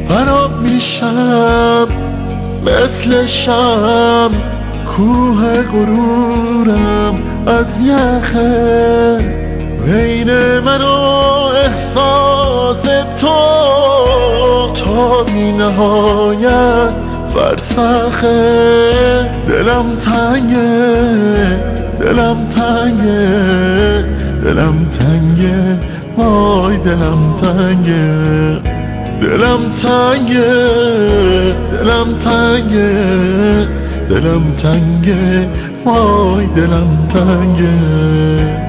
خراب میشم مثل شم، کوه غرورم از یخه، بین من و احساس تو تا بی نهایت فرسخه. دلم تنگه، دلم تنگه، دلم تنگه، وای دلم تنگه، دلم تنگه، دلم تنگه، دلم تنگه، وای دلم تنگه.